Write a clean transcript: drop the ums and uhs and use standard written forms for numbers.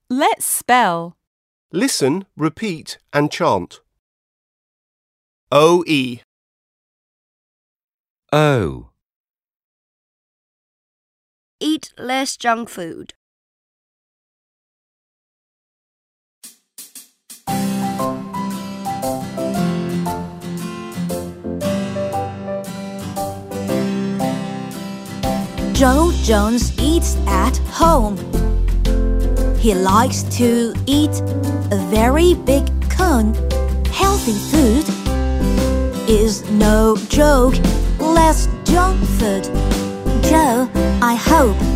Let's spell. Listen, repeat and chant. O-E. O. Eat less junk food. Joe Jones eats at home. He likes to eat a very big cone. Healthy food is no joke. Less junk food. Joe, I hope